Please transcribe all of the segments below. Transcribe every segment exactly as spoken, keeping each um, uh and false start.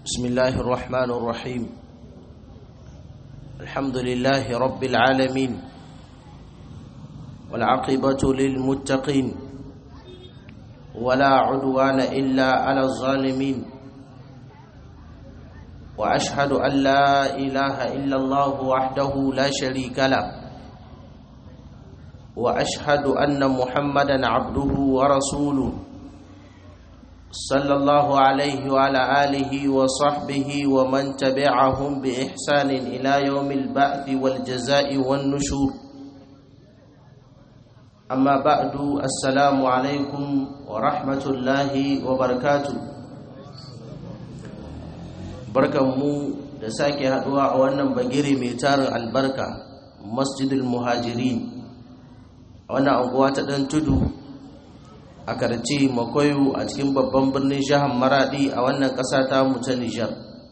بسم الله الرحمن الرحيم الحمد لله رب العالمين والعاقبة للمتقين ولا عدوان إلا على الظالمين وأشهد أن لا إله إلا الله وحده لا شريك له وأشهد أن محمدا عبده ورسوله صلى الله عليه وعلى آله وصحبه ومن تبعهم بإحسان إلى يوم البعث والجزاء والنشور أما بعد السلام عليكم ورحمة الله وبركاته بركمو da sake haduwa a wannan bagire mai tarin albarka Masjidul Muhajirin a wannan unguwa ta dan tudu a karce makoyo a cikin babban birnin jihar Maradi a wannan ƙasa ta mu ta Nijar.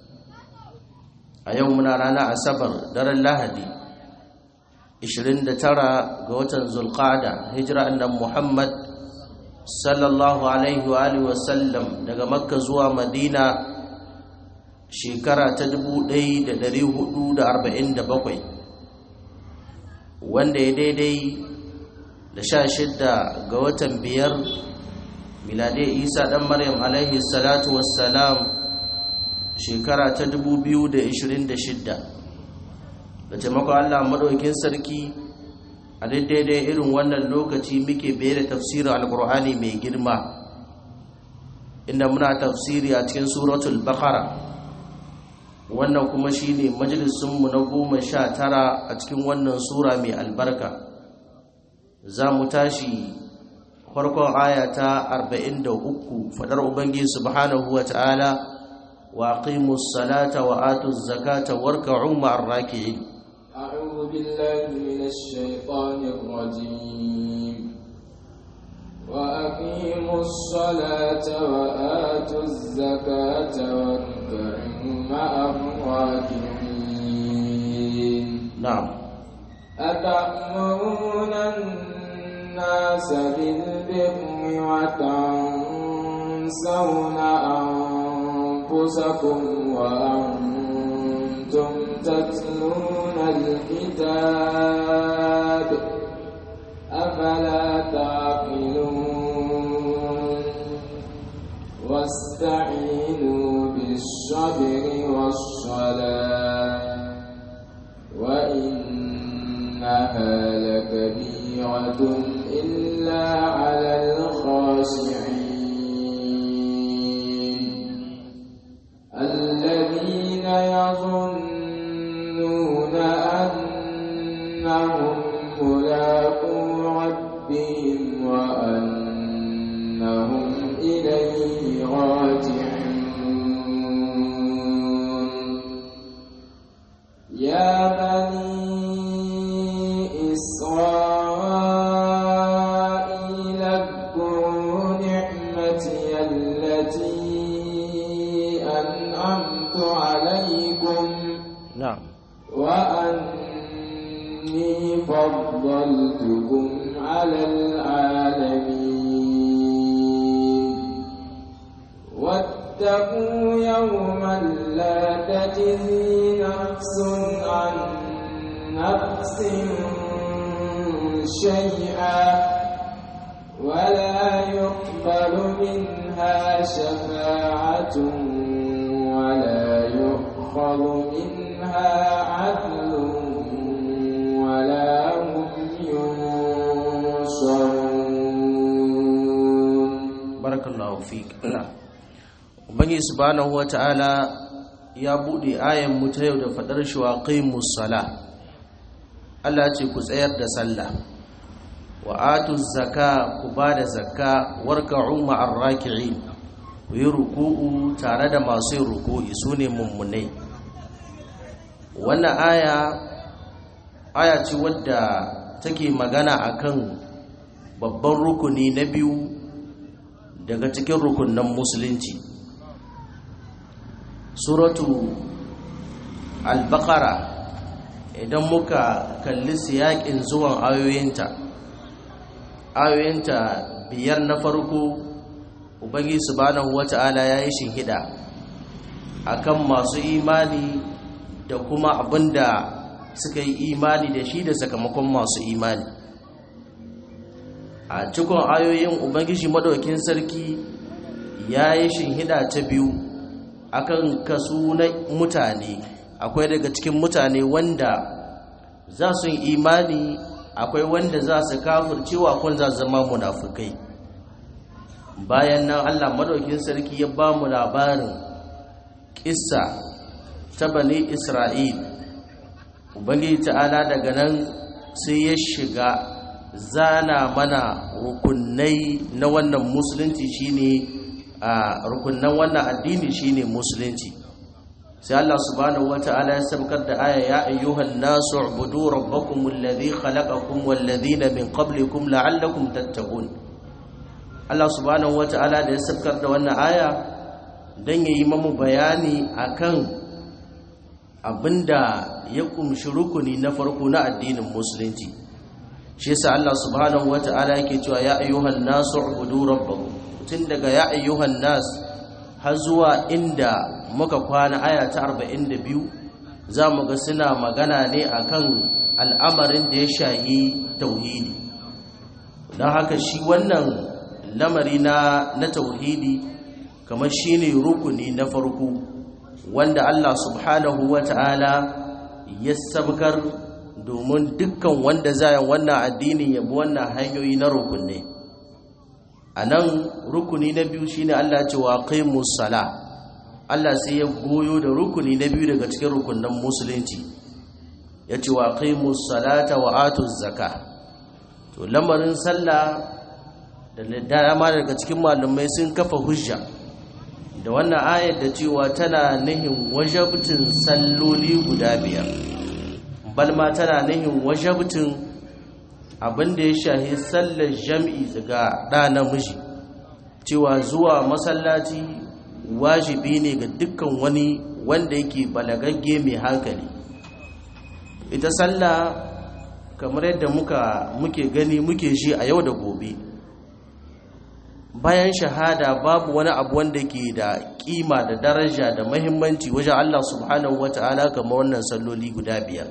A yau muna rana Asabar daren Lahadi ishirin da tara ga watan Zulqa'da hijira annabi Muhammad sallallahu alaihi wa alihi wasallam daga Makka zuwa Madina shekara ta dubu ɗaya da ɗari hudu da arba'in da bakwai wanda ya daidai da sha shidda ga watan biyar miladiyar Isa ɗan Maryam alaihi salatu wassalam shekara ta dubu biyu da ishirin da shidda. Da taimakon Allah madaukakin sarki a daidai irin wannan lokaci muke bayar da tafsirin alkur'ani mai girma inda muna tafsiri a cikin suratul baqara. Wannan kuma shine majalisunmu na goma sha tara a cikin wannan sura mai albarka. Za mu tashi farkon aya ta arba'in da uku fadar Ubangiji subhanahu wa ta'ala wa aqimus salata wa atuz zakata warka'u ma'ar raki'in. A'udhu billahi minash shaitanir rajim. Wa aqimus salata wa atuz zakata warka'u ma'ar raki'in. Na'am. أتأمرون الناس بالبر وتنسون أنفسكم وأنتم تتلون الكتاب أفلا تعقلون واستعينوا بالصبر والصلاة وإنها لكبيرة إلا على الخاشعين الذين يظنون أنهم ملاقو ربهم وأنهم إليه راجعون يا بني إسرائيل اذكروا نعمتي التي أنعمت عليكم نعم وأني فضلتكم على العالمين واتقوا يوما لا تجزي نفس عن نفس شيئا ولا يقبل منها شفاعة ولا يؤخذ منها عدل ولا هم ينصرون. بارك الله فيك. Ubangiji subhanahu wata'ala ya bude ayan mu ta yau da fadar shi wa qimus sala. Allah ce ku tsayar da sallah wa atuz zaka ku bada zakka warka'u ma'ar raki'in ku yi ruku'u tare da masu yin ruku'i sune mummunai. Wannan aya aya ce wadda take magana akan babban rukuni na biyu daga cikin rukunan musulunci. Suratu al-baqara idan muka kalli siyakin zuwan ayoyinta ayoyinta biyar na farko ubangiji subhanahu wata'ala ya yi shinhida akan masu imani da kuma abinda suka yi imani da shi da sakamakon masu imani. A cikin ayoyin ubangiji madaukakin sarki ya yi shinhida ta biyu akan kasu na mutane. Akwai daga cikin mutane wanda za su yi imani, akwai wanda za su kafircewa, kun za zama munafukai. Bayan nan Allah madaukakin sarki ya ba mu labarin kissa ta bani Isra'il. Ubangiji ta'ala daga nan sai ya shiga zana mana rukunai na wannan musulunci shine a rukunan wannan addini shine musulunci. sai Allah subhanahu wata'ala ya sabkar da aya ya ayyuhan nasu ubudu rabbakum alladhi khalaqakum wal ladhina min qablikum la'allakum tattaqun. Allah subhanahu wata'ala da ya sabkar da wannan aya dan yayi mamu bayani akan abinda ya kumshi rukuni na farko na addinin musulunci. Shi yasa Allah subhanahu wata'ala yake cewa ya ayyuhan nasu ubudu rabbakum, tun daga ya ayyuhan nas har zuwa inda muka kwana aya ta arba'in da biyu zamu ga suna magana ne akan al'amarin da ya shahi tauhidi. don haka shi wannan lamari na na tauhidi kamar shine rukuni na farko wanda Allah subhanahu wata'ala ya sabkar domin dukkan wanda zai wannan addinin ya bi wannan hanyoyi na rukunai. anan rukuni na biyu shine Allah ya ce wa qimus sala. Allah sai ya goyo da rukuni na biyu daga cikin rukunan musulunci, ya ce wa qimus salata wa atuz zakah. to lamarin sallah da dama daga cikin malumai sun kafa hujja da wannan ayar da cewa tana nihin wajabtin salloli guda biyar, balma tana nihin wajabtin abinda ya shahi sallar jam'i ga ɗa namiji, cewa zuwa masallaci wajibi ne ga dukkan wani wanda yake balagagge mai hankali. Ita sallah kamar yadda muka muke gani muke shi a yau da gobe, bayan shahada babu wani abu wanda ke da kima da daraja da muhimmanci wajen Allah subhanahu wata'ala kamar wannan salloli guda biyar.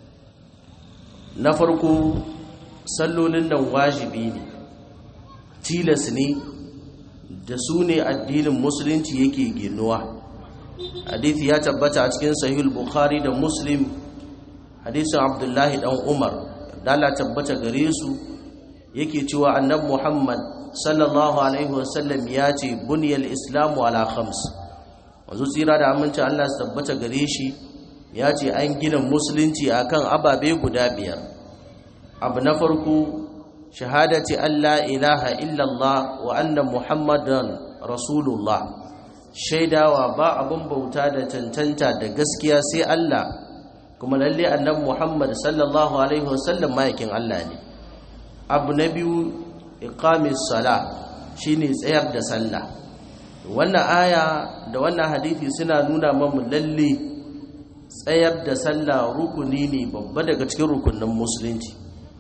Na farko, sallolin nan wajibi ne, tilas ne, da su ne addinin musulunci yake ginuwa. Hadithi ya tabbata a cikin sahih bukhari da muslim, hadisin abdullahi dan umar da Allah tabbata gare su yake cewa annabi muhammad sallallahu alaihi wasallam ya ce buniyal islamu ala khams. wanzu tsira da aminci Allah su tabbata gare shi ya ce an gina musulunci akan ababe guda biyar. abu na farko, shahadati alla ilaha illallah wa anna muhammadan rasulullah, shaidawa ba abin bauta da cancanta da gaskiya sai Allah, kuma lalle annabi muhammad sallallahu alaihi wasallam ma'aikin Allah ne. abu na biyu, iqamis sala, shine tsayar da sallah. wannan aya da wannan hadisi suna nuna mamu lalle tsayar da sallah rukuni ne babba daga cikin rukunin musulunci.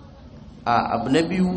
a abu na biyu,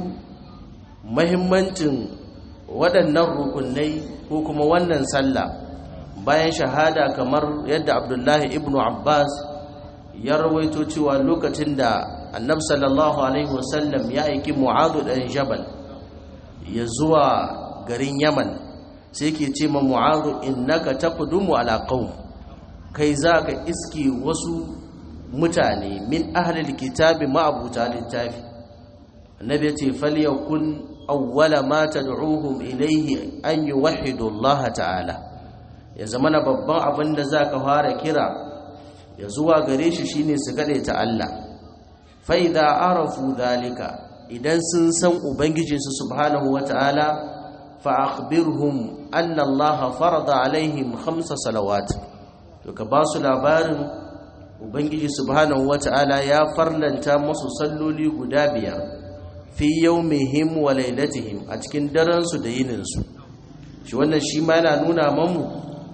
mahimmancin waɗannan rukunai ko kuma wannan sallah bayan shahada, kamar yadda abdullahi ibnu abbas ya rawaito cewa lokacin da annabi sallallahu alaihi wasallam ya aiki mu'adh dan jabal ya zuwa garin yaman, sai ke ce ma mu'adh innaka taqdumu ala qaum, kai zaka iski wasu mutane min ahlil kitabi ma'abuta littafi. annabi ya ce falyakun awwala ma tad'uhum ilayhi an yuwahhidu Allah ta'ala, ya zamana babban abin da zaka fara kira ya zuwa gare shi shine su gade ta Allah. fa idza arafu dhalika, idan sun san ubangijinsu subhanahu wata'ala, fa akhbirhum anna Allah farada alaihim khamsa salawat, to ka ba su labarin ubangiji subhanahu wata'ala ya farlanta musu salloli guda biyar fi yawmihim wa lailatihim, a cikin daren su da yinin su. shi wannan shi ma yana nuna mamu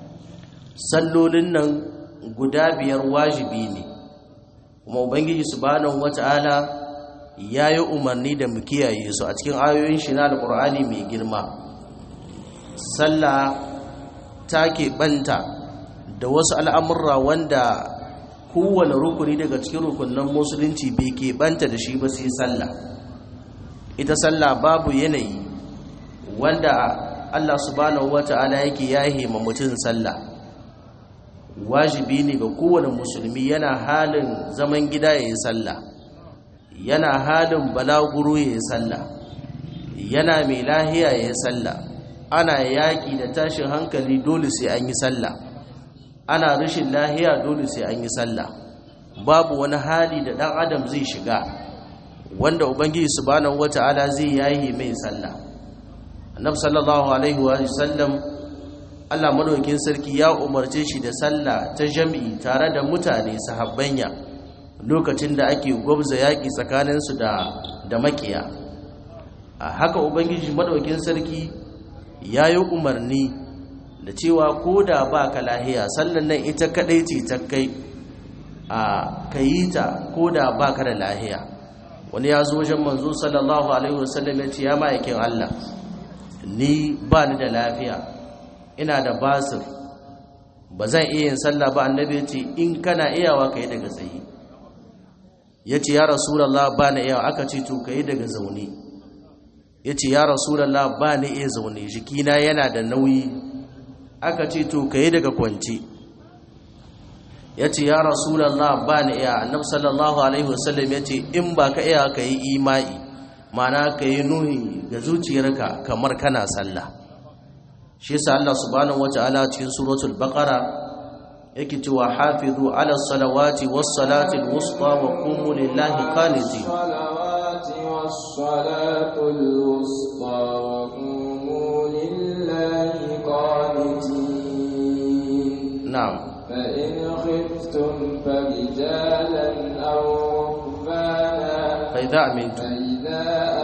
sallolin nan guda biyar wajibi ne, kuma ubangiji subhanahu wata'ala ya yi umarni da mu kiyaye su a cikin ayoyin shi na alqur'ani mai girma. sallah ta keɓanta da wasu al'amurra wanda kowane rukuni daga cikin rukunan musulunci bai keɓanta da shi ba sai sallah. Ita sallah babu yanayi wanda Allah subhanahu wata'ala yake yahe ma mutum sallah. Wajibi ne ga kowane musulmi yana halin zaman gida yayin sallah, yana halin balaguro yayin sallah, yana mai lahiya yayin sallah, ana yaƙi da tashin hankali dole sai an yi sallah, ana rashin lahiya dole sai an yi sallah. Babu wani hali da ɗan adam zai shiga wanda ubangiji subhanahu wata'ala zai yayi mai sallah. Annabi sallallahu alaihi wa sallam, Allah madaukakin sarki ya umarce shi da sallah ta jami'i tare da mutane sahabbanya lokacin da ake gwabza yaƙi tsakaninsu da da makiya. A haka ubangiji madaukakin sarki ya yi umarni da cewa ko da ba ka lahiya sallan nan ita kadai ce ta kai a kayita ko da ba ka da lahiya. Wani ya zo wajen manzo sallallahu alaihi wasallam ya ce, ya ma'aikin Allah, ni ba ni da lafiya, ina da basir, ba zan iya yin sallah ba. Annabi ya ce, in kana iyawa ka yi daga tsaye. Ya ce, ya rasulallah ba na iyawa. Aka ce, to ka yi daga zaune. Ya ce, ya rasulallah ba ni iya zaune, jikina yana da nauyi. Aka ce, to ka yi daga kwance. Ya ce, ya rasulallah ba ni iya. Annabi sallallahu alaihi wasallam ya ce, in ba ka iya ka yi imai, ma'ana ka yi nuhi ga zuciyarka kamar kana sallah. Shi yasa Allah subhanahu wata'ala cikin suratul baqara yake cewa hafizu ala salawati was salati al wusta wa qumu lillahi qanitin. salawati was salatul wusta wa qumu lillahi qanitin. Na'am. Fa in khiftum farijalan aw rukbana fa idza amintum fa idza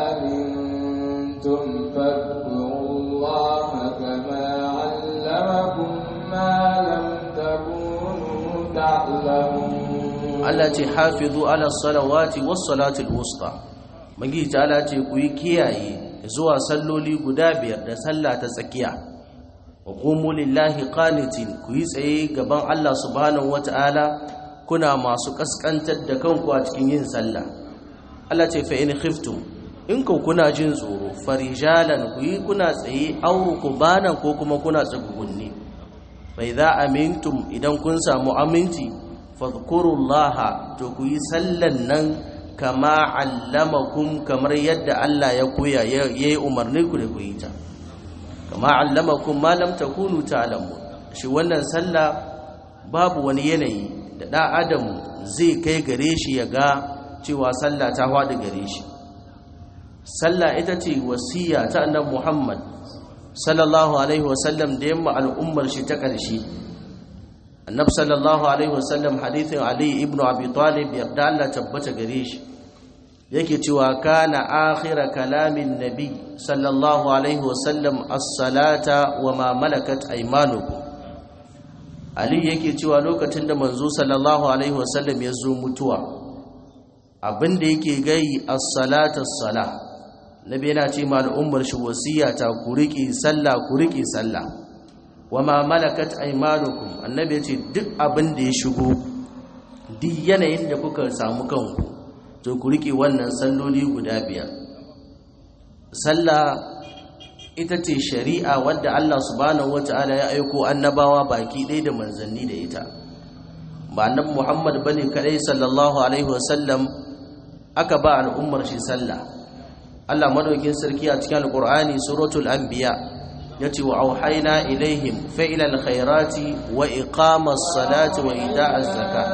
amintum fadhkurullaha kama 'allamakum ma lam takunu ta'lamun. Allah ce hafizu ala salawati was salatil wusta. Magi ta'ala ce ku yi kiyaye zuwa salloli guda biyar da sallah ta tsakiya. Wa qumu lillahi qanitin, ku yi tsaye gaban Allah subhanahu wata'ala kuna masu kaskantar da kanku a cikin yin sallah. Allah ce fa in khiftum, in ku kuna jin tsoro, farijalan, ku yi kuna tsaye, aw rukbanan, ko kuma kuna tsugunni. Fa idza amintum, idan kun samu aminci, fadhkurullaha, to ku yi sallan nan kama allamakum, kamar yadda Allah ya koya yayi umarni ku da ku yi ta. Kama allamakum ma lam takunu ta'lamun. Shi wannan sallah babu wani yanayi da ɗan adam zai kai gare shi ya ga cewa sallah ta faɗi gare shi. Sallah ita ce wasiya ta annabi Muhammad sallallahu alaihi wasallam da yamma al'ummar shi ta ƙarshe. Annabi sallallahu alaihi wasallam, hadithin Ali ibn Abi Talib yarda Allah tabbata gare shi, yake cewa kana akhira kalamin nabi sallallahu alaihi wasallam as-salata wa ma malakat aymanukum. Ali yake cewa lokacin da manzo sallallahu alaihi wasallam ya zo mutuwa, abinda yake gai as-salata as-salah, nabi yana ce ma al'ummar shi wasiya ta ku riƙe sallah, ku riƙe sallah. Wa ma malakat aymanukum, annabi yace duk abin da ya shigo, duk yanayin da kuka samu kanku, to ku riƙe wannan salloli guda biyar. Sallah ita ce shari'a wadda Allah subhanahu wata'ala ya aiko annabawa baki ɗaya da manzanni da ita. Ba annabi Muhammad bane kadai sallallahu alaihi wasallam aka ba al'ummar shi sallah. Allah madaukin sarki a cikin Al-Qur'ani suratul Anbiya yace wa auhayna ilaihim fa'ilal khairati wa iqamas salati wa ita'az zakat.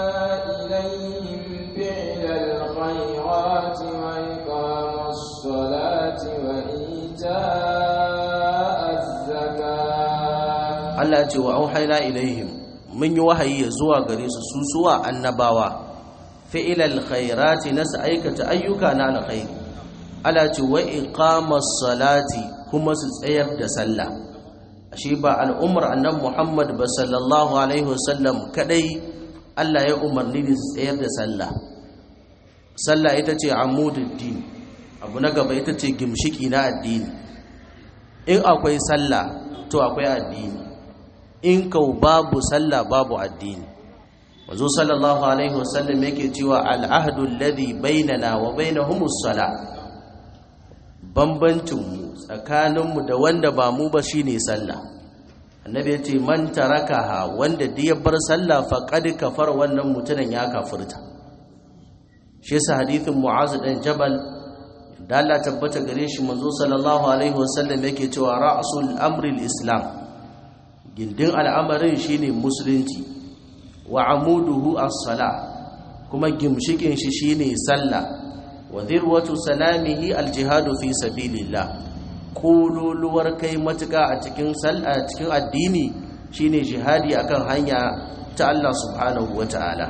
Allah ce wa auhayna ilaihim, mun yi wahayi zuwa gare su su suwa annabawa, fi'ilal khairati, nasu aikata ayyuka na alkhairi. Allah ce wa iqamas salati, kuma su tsayar da sallah. Ashe ba al'ummar annabi Muhammad ba sallallahu alaihi wasallam kadai Allah ya umarni da su tsayar da sallah. Sallah ita ce amududdin, abu na gaba ita ce gimshiki na addini. In akwai sallah to akwai addini. in kau babu sallah babu addini. manzo sallallahu alaihi wasallam yake cewa al-ahdu alladhi bainana wa bainahumus sala, bambancin mu tsakanin mu da wanda ba mu ba shine sallah. annabi yace man tarakaha, wanda da ya bar sallah faqad kafar, wannan mutumin ya kafirta. shi yasa hadithin mu'az dan jabal da Allah tabbata gare shi, manzo sallallahu alaihi wasallam yake cewa ra'sul amri al-islam, gindin al'amarin shine musulunci, wa amuduhu as-sala, kuma gimshikin shi shine sallah, wa dhirwatu salamihi al-jihadu fi sabilillah, kululuwar kai matuka a cikin sallah cikin addini shine jihadi akan hanya ta Allah subhanahu wataala.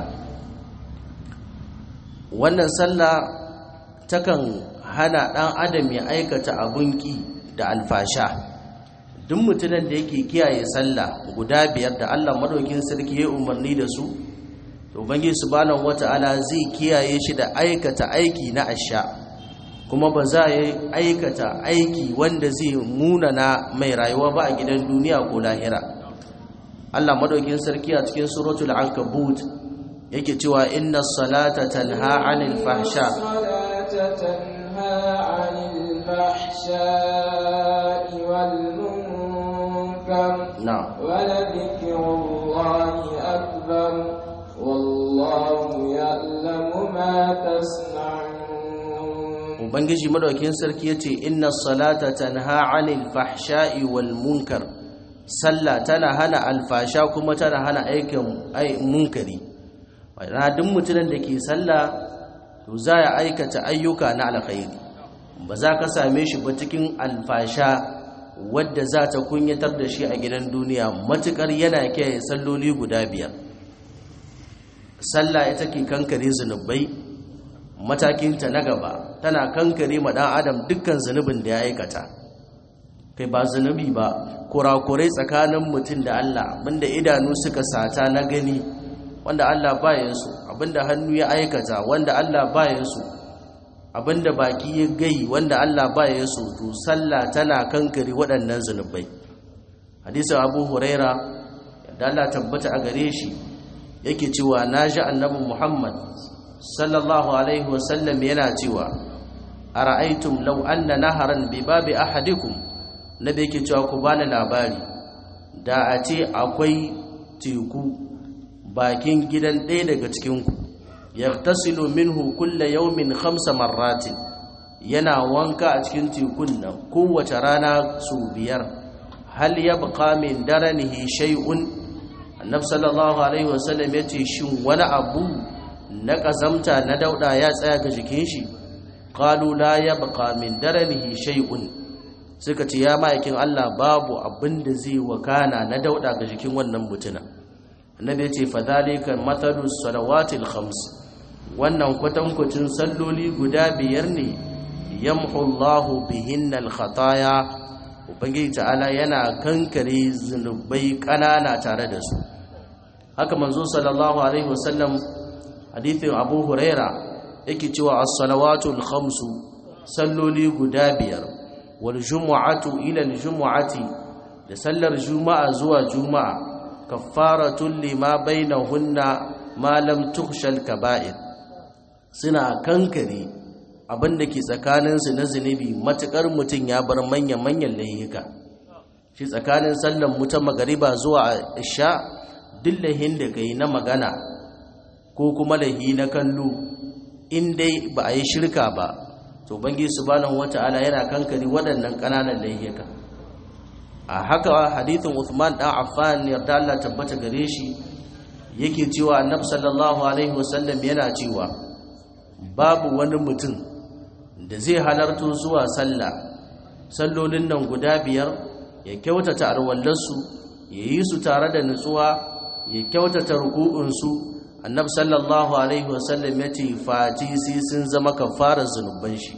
wannan sallah takan hana dan adam ya aikata abun ki da alfasha. duk mutumin da yake kiyaye sallah guda biyar da Allah madaukin sarki ya umarni da su, to ubangiji subhanahu wataala zai kiyaye shi da aikata aiki na asha, kuma ba za ya aikata aiki wanda zai munana mai rayuwa ba a gidan duniya ko lahira. Allah madaukin sarki a cikin suratul ankabut yake cewa inna salata tanha 'anil fahsha نعم ولذكر الله أكبر والله يعلم ما تصنعون. ubangiji madaukakin sarki yace inna salata tanha 'anil fahsha'i wal munkar, sallah tana hana alfasha kuma tana hana aikin ai munkari. wannan duk mutumin da ke sallah to za ya aikata ayyuka na alkhairi, ba za ka same shi ba cikin alfasha wadda za ta kunyatar da shi a gidan duniya matukar yana kiyaye salloli guda biyar. sallah ita ke kankare zunubai, matakinta na gaba tana kankare ma dan adam dukkan zunubin da ya aikata. kai ba zunubi ba, kurakurai tsakanin mutum da Allah, abinda idanu suka sata na gani wanda Allah baya so, abinda hannu ya aikata wanda Allah baya so, abinda baki ya gai wanda Allah baya so, to sallah tana kankare waɗannan zunubai. hadisin Abu Huraira da Allah tabbata a gare shi yake cewa naji annabi Muhammad sallallahu alaihi wasallam yana cewa ara'aytum law anna naharan bi babi ahadikum, nabi yake cewa ku bani labari da a ce akwai teku bakin gidan ɗaya daga cikinku, yaghtasilu minhu kulla yawmin khamsa marratin, yana wanka a cikin tekun nan kowace rana su biyar, hal yabqa min daranihi shay'un, annabi sallallahu alaihi wasallam yace shin wani abu na kazamta na dauda ya tsaya ga jikin shi? qalu la yabqa min daranihi shay'un, suka ce ya ma'aikin Allah babu abin da zai wakana na dauda ga jikin wannan mutuna. annabi yace fadhalika mathalus salawatil khams, wannan kwatankwacin salloli guda biyar ne, yamhu Allahu bihinnal khataya, ubangiji ta'ala yana kankare zunubai kanana tare da su. haka manzo sallallahu alaihi wasallam hadithin Abu Huraira yake cewa as-salawatul khamsu, salloli guda biyar, wal jumu'atu ila al-jumu'ati, da sallar juma'a zuwa juma'a, kaffaratun lima bainahunna ma lam tukhshal kaba'ir, suna kankare abinda ke tsakaninsu na zunubi matukar mutum ya bar manyan-manyan laifuka. shi tsakanin sallan mutum magariba zuwa isha, duk laihin da kai na magana ko kuma laihi na kallo, in dai ba a yi shirka ba, to bangi subhanahu wata'ala yana kankare waɗannan ƙananan laifuka. a haka hadithin Uthman dan Affan yarda Allah tabbata gare shi yake cewa annabi sallallahu alaihi wasallam yana cewa babu wani mutum da zai halarto zuwa sallah sallolin nan guda biyar ya kyautata arwallarsu, ya yi su tare da nutsuwa, ya kyautata ruku'unsu, annabi sallallahu alaihi wasallam ya ce fati sai sun zama kafarar zunuban shi.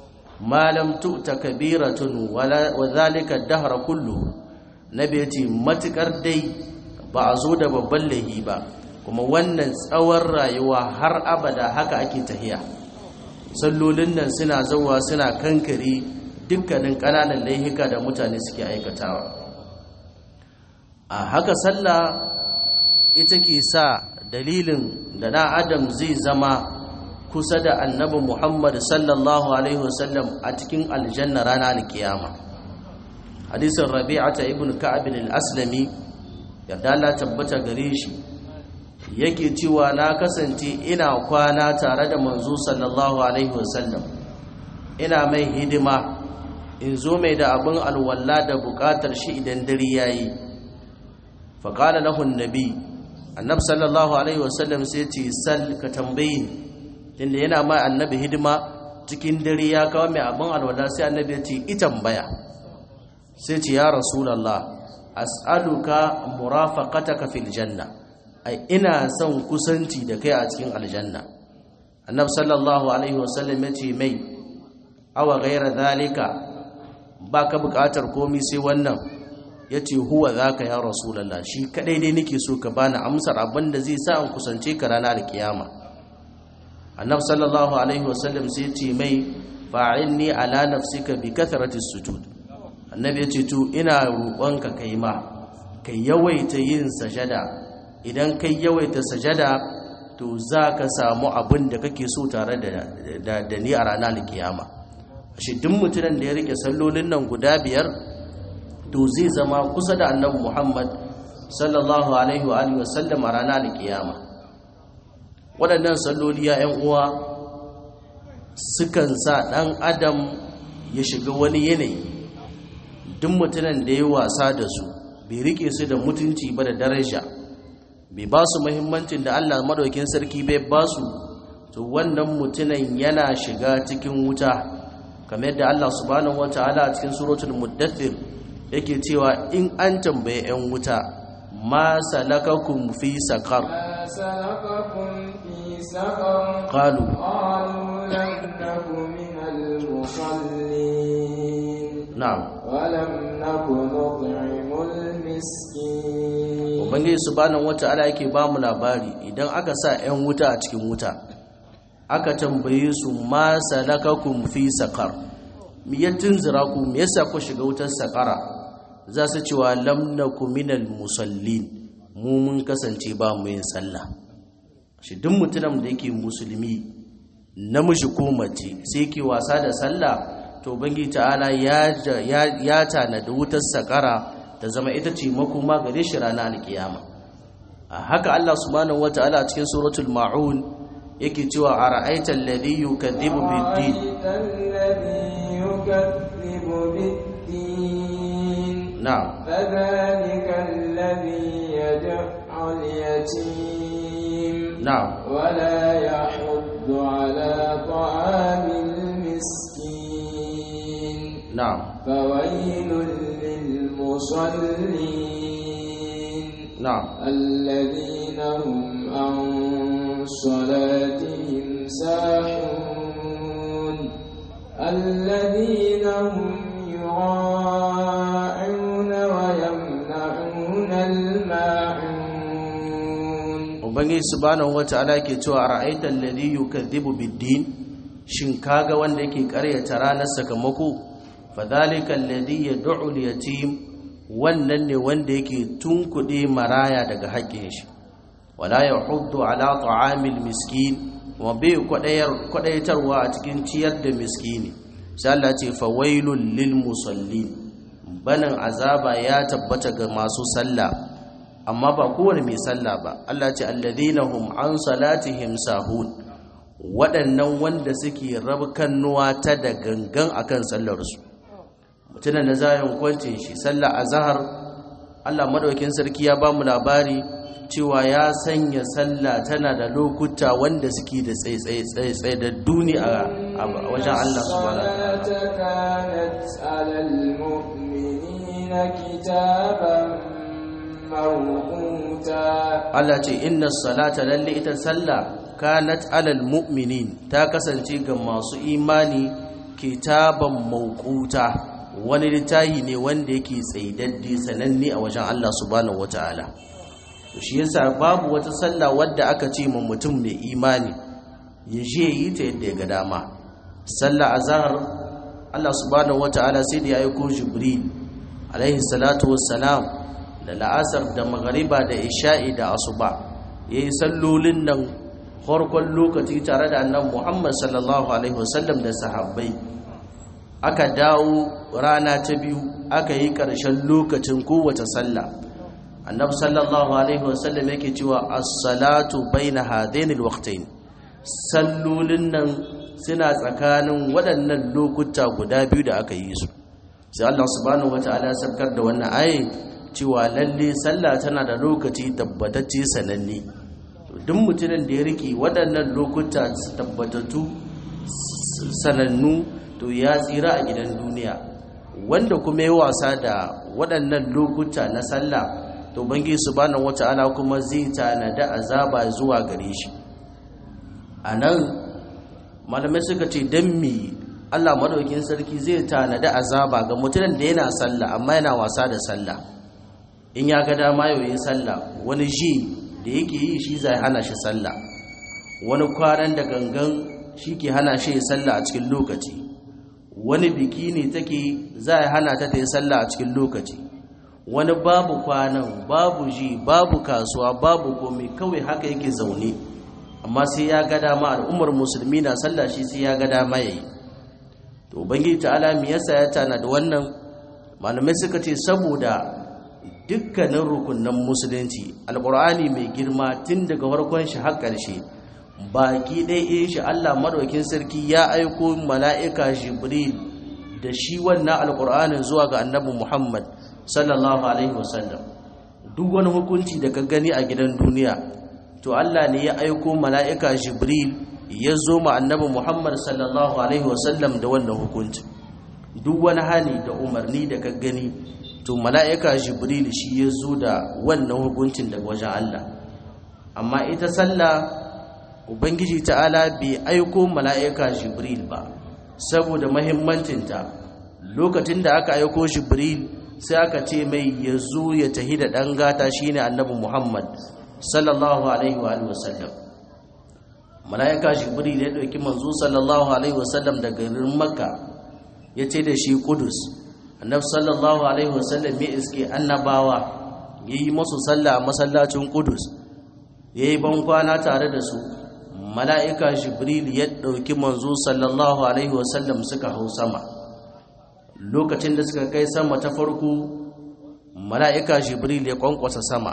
malam tu'ta kabiratun wa zalika ad-dahr kullu, nabi ya ce matukar dai ba a zo da babban lahi ba, kuma wannan tsawon rayuwa har abada haka ake tahiya. sallolin nan suna zauwa suna kankare dukkanin ƙananan laifuka da mutane suke aikatawa. a haka sallah ita ke sa dalilin da ɗan adam zai zama kusa da annabi Muhammad sallallahu alaihi wasallam a cikin aljanna ranar alkiyama. Hadisin Rabi'ata ibn Ka'ab al-Aslami yadda Allah tabbata gare shi yake cewa na kasance ina kwana tare da manzo sallallahu alaihi wasallam, ina mai hidima, in zo mai da abin alwala da bukatar shi idan dare yayi. fa qala lahu an-nabi, annab sallallahu alaihi wasallam sai ce sal ka tambayi tunda yana mai annabi hidima cikin dare ya kawo mai abin alwala, sai annabi ya ce ita tambaya, sai ce ya rasulullah as'aluka murafaqataka fil janna, ai ina son kusanci da kai a cikin aljanna. Annabi sallallahu alaihi wasallam ya ce mai awa ghaira zalika, baka bukatar komai sai wannan. Yace huwa zaka ya rasulullah, shi kadai dai nake so ka bani amsar abin da zai sa in kusance ka ranar kiyama. Annabi sallallahu alaihi wasallam sai ya ce mai fa'inni ala nafsika bi kathrati sujud. Annabi ya ce to ina roƙonka kai ma kai yawaita yin sajada, idan kai yawaita sajada to za ka samu abin da kake so tare da da ni a ranar kiyama. Shi duk mutumin da ya rike sallolin nan guda biyar to zai zama kusa da annabi Muhammad sallallahu alaihi wa alihi wasallam a ranar kiyama. Waɗannan salloli ya ƴan uwa sukan sa ɗan adam ya shiga wani yanayi. Duk mutumin da ya wasa da su, bai rike su da mutunci ba da daraja, bai ba su muhimmancin da Allah madaukakin sarki bai ba su, to wannan mutumin yana shiga cikin wuta, kamar yadda Allah subhanahu wataala a cikin suratul muddathir yake cewa in an tambaye ƴan wuta ma salakakum fi saqar, ما سلككم في سقر qalu قالوا لم نك من المصلين na'am. ولم نك نطعم المسكين. Ubangiji subhanahu wataala yake ba mu labari idan aka sa ƴan wuta a cikin wuta, aka tambaye su ma salakakum fi saqar, me ya tunzura ku, me yasa ku shiga wutar saqara? Za su cewa lam nakum minal musallin, mu mun kasance ba mu yin sallah. Shi duk mutumin da yake musulmi namiji ko mace sai yake wasa da sallah, to Ubangiji ta'ala ya ya, ya tanada wutar saqara ta zama ita ce makoma gare shi ranar alkiyama. A haka Allah subhanahu wataala a cikin suratul ma'un yake cewa ara'aita alladhi yukaththibu bid-din, أرأيت الذي يكذب بالدين na'am, فذلك الذي يدع اليتيم na'am, ولا يحض على طعام المسكين na'am, فويل للمصلين na'am. الذين هم عن صلاتهم ساهون الذين هم يراءون ويمنعون الماعون. Ubangiji subhanahu wata'ala yake cewa ara'aita alladhi yukaththibu bid-din, shin kaga wanda yake karyata ranar sakamako? Fadhalika alladhi yad'u al-yatim, wannan ne wanda yake tunkuɗe maraya daga haƙƙin shi. Wala yahuddu ala ta'amil miskin, wa bai kwadaitarwa a cikin ciyar da miskini. Sai Allah ce fawailul lil musallin, banin azaba ya tabbata ga masu sallah, amma ba kowane mai sallah ba. Allah ce alladhina hum an salatihim sahun, waɗannan wanda suke rabkannuwa ta da gangan akan sallarsu. Mutumin da zayin kwancin shi sallah azhar, Allah madaukakin sarki ya ba mu labari cewa ya sanya sallah tana da lokuta wanda suke da tsaye da duni a wajen Allah subhanahu wa ta'ala. Allah ce inna salata lalle ita sallah kanat alal mu'minin, ta kasance ga masu imani kitaban mawquta, wani littafi ne wanda yake tsaidaddi sananne a wajen Allah subhanahu wa ta'ala. Shi yasa babu wata sallah wadda aka ce ma mutum mai imani ya je yi ta yadda ya ga dama. Sallah azhar, Allah subhanahu wataala sai da ya aiko Jibril alaihi salatu wassalam da la'asar da magariba da isha'i da asuba yayi sallolin nan farkon lokaci tare da annabi Muhammad sallallahu alaihi wasallam da sahabbai. Aka dawo rana ta biyu aka yi ƙarshen lokacin kowace sallah. Annabi sallallahu alaihi wasallam yake cewa as-salatu baina hadaini al-waqtayn, sallolin nan suna tsakanin waɗannan lokuta guda biyu da aka yi su. Sai Allah subhanahu wataala ya sabkar da wannan ayi cewa lalle sallah tana da lokaci tabbatacce sananne. Duk mutumin da ya riki waɗannan lokuta tabbatattu sanannu to ya tsira a gidan duniya. Wanda kuma ya wasa da waɗannan lokuta na sallah to bangi subhanahu wataala kuma zai tanada azaba zuwa gare shi. Anan malamai suka ce dan me Allah madaukakin sarki zai tanada azaba ga mutumin da yana sallah amma yana wasa da sallah. In ya ga dama yayin sallah wani ji da yake yi shi zai hana shi sallah, wani kwanan da gangan shi ke hana shi sallah a cikin lokaci, wani biki ne take zai hana ta ta yi sallah a cikin lokaci, wani babu kwanan babu ji babu kasuwa babu komai, kawai haka yake zaune amma sai ya ga dama al'ummar musulmi na sallah shi sai ya ga dama yayi. To ubangiji ta'ala me yasa ya tana da wannan? Malamai suka ce saboda dukkanin rukunan musulunci alqur'ani mai girma tun daga farkon shi har ƙarshe baki ɗaya shi Allah madaukakin sarki ya aiko mala'ika Jibril da shi wannan alqur'anin zuwa ga annabi Muhammad sallallahu alaihi wasallam. Duk wani hukunci da ka gani a gidan duniya to Allah ne ya aiko mala'ika Jibril ya zo ma annabi Muhammad sallallahu alaihi wasallam da wannan hukunci. Duk wani hani da umarni da ka gani to mala'ika Jibril shi ya zo da wannan hukuncin daga wajen Allah. Amma ita sallah ubangiji ta'ala bai aiko mala'ika Jibril ba saboda muhimmancinta. Lokacin da aka aiko Jibril sai aka ce mai ya zo ya tahi da ɗan gata shine annabi Muhammad sallallahu alaihi wa sallam. Mala'ika Jibril ya ɗauki manzo sallallahu alaihi wa sallam daga garin Makka ya ce da shi Kudus. Annabi sallallahu alaihi wa sallam ya iske annabawa, yayi musu sallah a masallacin Kudus, yayi ban kwana tare da su. Mala'ika Jibril ya ɗauki manzo sallallahu alaihi wa sallam suka hau sama. Lokacin da suka kai sama ta farko, mala'ika Jibril ya kwankwasa sama.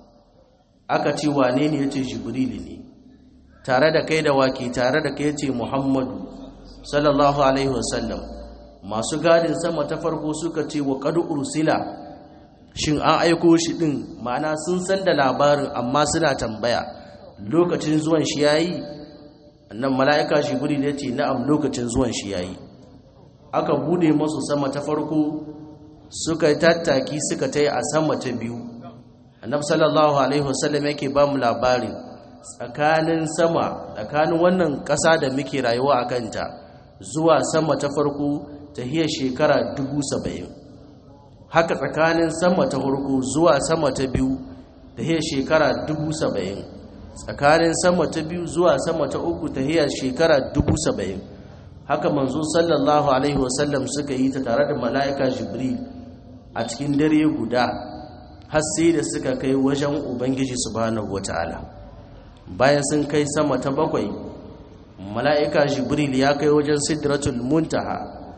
Aka ce wane ne? Yace Jibril ne. Tare da kai da waki tare da kai? Yace Muhammadu sallallahu alaihi wasallam. Masu gadin sama ta farko suka ce wa qad ursila, shin an aiko shi din? Ma'ana sun san da labarin amma suna tambaya lokacin zuwan shi yayi. Annan mala'ika Jibril yace na'am, lokacin zuwan shi yayi. Aka bude masu sama ta farko, suka tattaki suka tayi a sama ta biyu. Annabi sallallahu alaihi wasallam yake ba mu labari tsakanin sama tsakanin wannan ƙasa da muke rayuwa a kanta zuwa sama ta farko tahiyar shekara dubu saba'in. Haka tsakanin sama ta farko zuwa sama ta biyu tahiyar shekara dubu saba'in. Tsakanin sama ta biyu zuwa sama ta uku tahiyar shekara dubu saba'in. Haka manzo sallallahu alaihi wasallam suka yi ta tare da mala'ika Jibril a cikin dare guda har sai da suka kai wajen Ubangiji subhanahu wataala. Bayan sun kai sama ta bakwai, mala'ika Jibril ya kai wajen Sidratul Muntaha,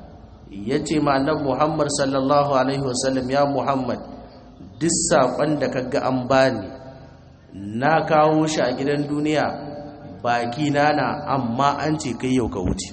yace ma annabi Muhammad sallallahu alaihi wasallam, ya Muhammad, duk saƙon da kaga an bani na kawo shi a gidan duniya baki na na, amma an ce kai yau ka wuce.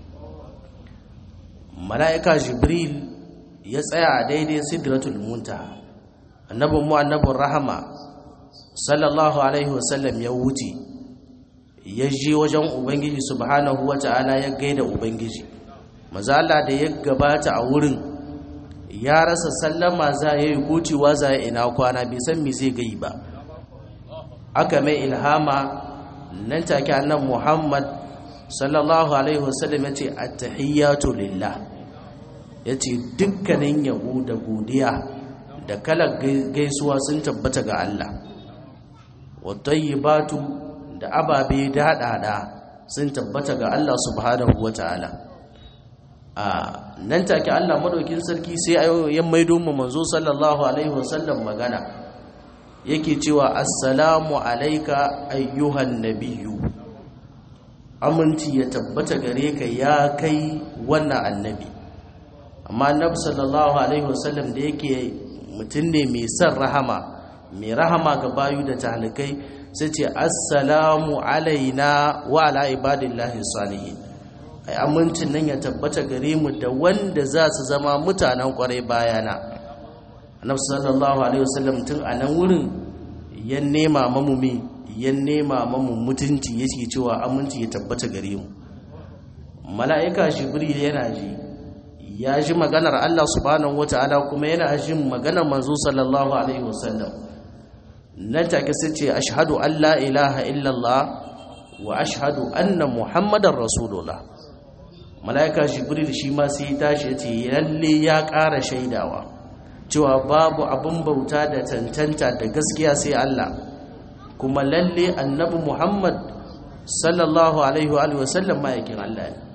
Mala'ika Jibril ya tsaya a daidai Sidratul Muntaha. Annabin mu annabin rahama sallallahu alaihi wasallam ya wuce, ya je wajen Ubangiji subhanahu wata'ala ya gaida Ubangiji. Maza Allah da ya gabata a wurin ya rasa sallama za ya yi gocewa za ya ina kwana, bai san me zai gai ba. Aka mai ilhama nan take annabi Muhammad sallallahu alaihi wasallam ya ce at-tahiyyatu lillah, ya ce dukkanin yabo da godiya da kalar gaisuwa sun tabbata ga Allah. Wat-tayyibatu da ababe daɗaɗa sun tabbata ga Allah subhanahu wata'ala. a nan take Allah madaukin sarki sai ya maido mu manzo sallallahu alaihi wasallam magana yake cewa assalamu alayka ayyuhan nabiyyu, aminci ya tabbata gare ka ya kai wannan annabi. Amma annabi sallallahu alaihi wasallam da yake mutum ne mai son rahama, mai rahama ga bayu da talikai, sai ce assalamu alaina wa ala ibadillahi salihin. Ai amincin nan ya tabbata gare mu da wanda za su zama mutanen kwarai bayana. Annabi sallallahu alaihi wasallam tun a nan wurin ya nema mamumi, ya nema mamu mutunci yake cewa aminci ya tabbata gare mu. Mala'ika Jibril yana ji, ya ji maganar Allah subhanahu wataala kuma yana jin maganar manzo sallallahu alaihi wasallam. Nan take sai ce ashhadu an la ilaha illallah wa ashhadu anna muhammadar rasulullah. Mala'ika Jibril shi ma sai tashi ya ce lalle ya ƙara shaidawa cewa babu abin bauta da tantanta da gaskiya sai Allah, kuma lalle annabi Muhammad sallallahu alaihi wa sallam ma'aikin Allah ne.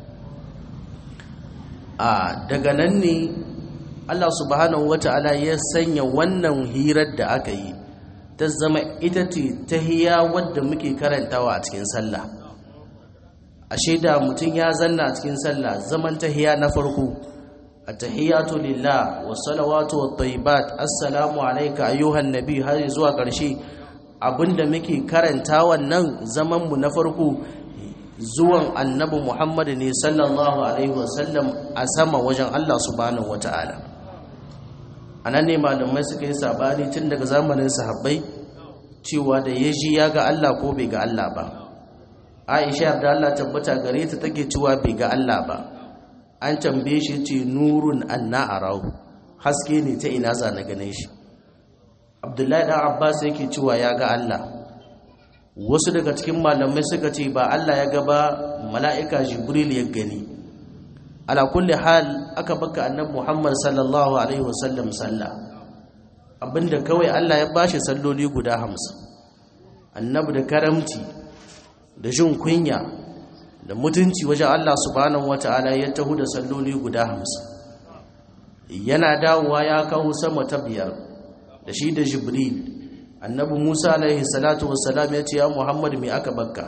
A daga nan ne Allah subhanahu wata'ala ya sanya wannan hirar da aka yi ta zama ita ce tahiyya wadda muke karantawa a cikin sallah. Ashe da mutum ya zanna a cikin sallah zaman tahiyya na farko, at-tahiyatu lillah was salawatu wat tayyibat assalamu alayka ayyuhan nabiy har zuwa ƙarshe, abinda muke karanta wannan zaman mu na farko zuwan annabi Muhammad ne sallallahu alaihi wasallam a sama wajen Allah subhanahu wataala. Anan ne malamai suka yi sabani tun daga zamanin sahabbai cewa da yaji ya ga Allah ko bai ga Allah ba. Aisha da Allah tabbata gare ta take cewa bai ga Allah ba. An tambaye shi ce nurun anna arahu, haske ne ta ina za na gane shi. Abdullahi dan Abbas yake cewa ya ga Allah. Wasu daga cikin malamai suka ce ba Allah ya ga ba, mala'ika Jibril ya gani. Ala kulli hal aka baka annabi Muhammad sallallahu alaihi wasallam sallah, abinda kawai Allah ya bashi salloli guda hamsin. Annabi da karamci da jin kunya da mutunci wajen Allah subhanahu wata'ala ya taho da salloli guda hamsin. Yana dawowa ya kawo sama ta biyar da shi da Jibril. Annabi Musa alaihi salatu wassalam ya ce ya Muhammad me aka bakka?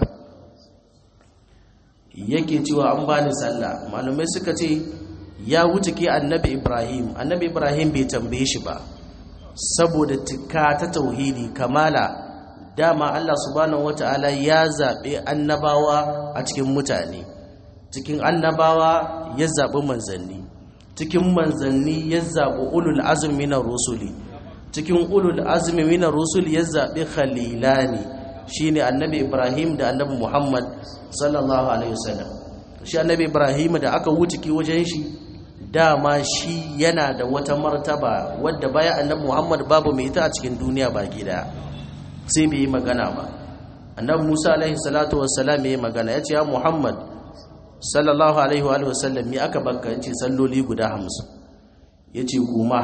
Yake cewa an bani sallah. Malamai suka ce ya wuce ke annabi Ibrahim. Annabi Ibrahim bai tambaye shi ba saboda tikka ta tauhidi kamala. Dama Allah subhanahu wata'ala ya zaɓi annabawa a cikin mutane, cikin annabawa ya zaɓi manzanni, cikin manzanni ya zaɓi ulul azmi minar rusuli, cikin ulul azmi minar rusuli ya zaɓi khalilani, shine annabi Ibrahim da annabi Muhammad sallallahu alaihi wasallam. Shi annabi Ibrahim da aka wuce wajen shi, dama shi yana da wata martaba wadda baya annabi Muhammad babu mai ita a cikin duniya baki daya. Sai bai yi magana ba. Annabi Musa alaihi salatu wassalam ya yi magana, ya ce ya Muhammad sallallahu alaihi wa sallam me aka baka? Ya ce salloli guda hamsin. Ya ce kuma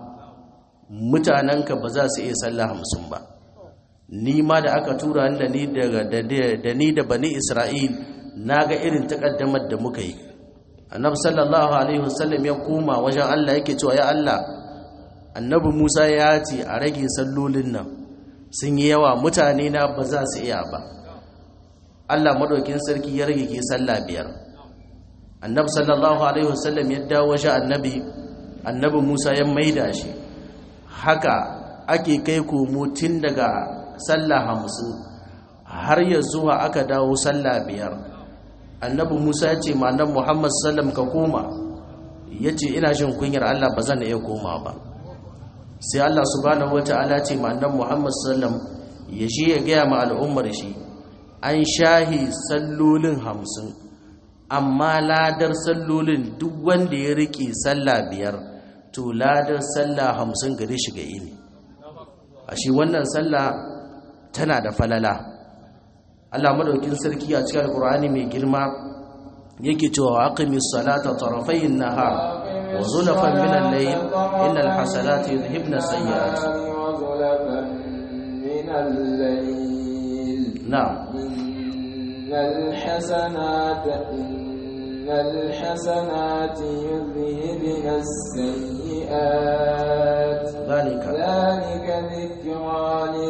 mutanenka ba za su iya sallah hamsin ba, ni ma da aka tura ni da ni daga da ni da bani Isra'il na ga irin takaddamar da muka yi. Annabi sallallahu alaihi wasallam ya koma wajen Allah yake cewa ya Allah, annabi Musa ya ce a rage sallolin nan sun yi yawa, mutane na ba za su iya ba. Allah madaukin sarki ya rage ke sallah biyar. Annabi sallallahu alaihi wasallam ya dawo shi annabi annabi Musa ya maida shi. Haka ake kai komo tun daga sallah hamsin har ya zuwa aka dawo sallah biyar. Annabi Musa ya ce ma annabi Muhammad sallallahu alaihi wasallam ka koma. Yace ina jin kunyar Allah ba zan iya koma ba. Sai Allah subhanahu wataala ce ma annabi Muhammad sallallahu alaihi wasallam ya je ya ga ma al'ummar shi an shahi sallolin hamsin, amma ladar sallolin duk wanda ya rike sallah biyar to ladar sallah hamsin gare shi ga ini. Ashe wannan sallah tana da falala. Allah madaukin sarki a cikin Alqur'ani mai girma yake cewa aqimis salata tarafayn nahar wa zulfan min al-layl innal hasanati yudhhibna as-sayyi'at. na'am innal hasanata الحسنات يذهبن السيئات ذلك ذلك ذكرى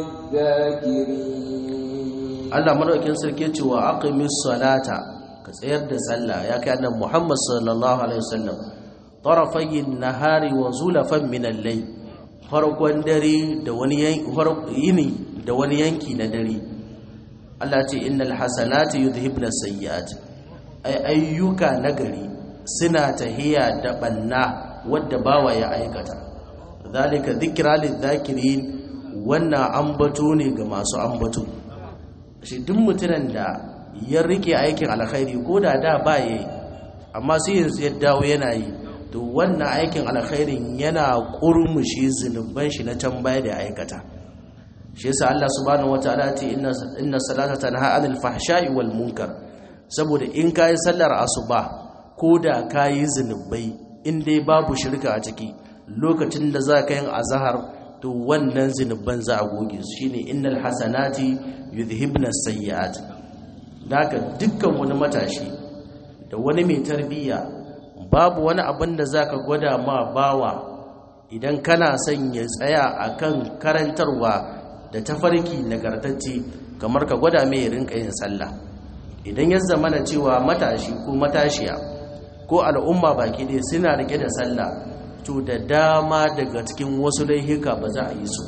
للذاكرين. Allah madaukakin sarki ce wa aqimis salata, ka tsayar da sallah ya kai annabi Muhammad sallallahu alaihi wasallam, tarafayin nahari wa zulafan min al-layl, farkon dare da wani yini da wani yanki na dare. Allah ce innal hasanati yudhibna sayyi'at, ay ayyuka nagari suna tahiya da banna wadda bawa ya aikata. Zalika dhikra lidh-dhakirin, wannan ambato ne ga masu ambato. Shi duk mutumin da ya rike aikin alkhairi ko da da ba yayi amma sai yanzu ya dawo yana yi, to wannan aikin alkhairin yana kurmushi zunuban shi na can baya da aikata. Shi yasa Allah subhanahu wataala ce inna inna salata tanha anil fahsha'i wal munkar, saboda in kai sallar asuba ko da kai zunubai in dai babu shirka a ciki, lokacin da za ka yin azhar to wannan zunuban za a goge su. Shine innal hasanati yudhibna sayyi'at. Daga dukkan wani matashi da wani mai tarbiyya, babu wani abin da zaka gwada ma bawa idan kana son ya tsaya akan karantarwa da tafarki nagartacce kamar ka gwada mai rinka yin sallah. Idan ya zamana cewa matashi ko matashiya ko al'umma baki ɗaya suna rike da sallah, to da dama daga cikin wasu laifuka ba za a yi su ba.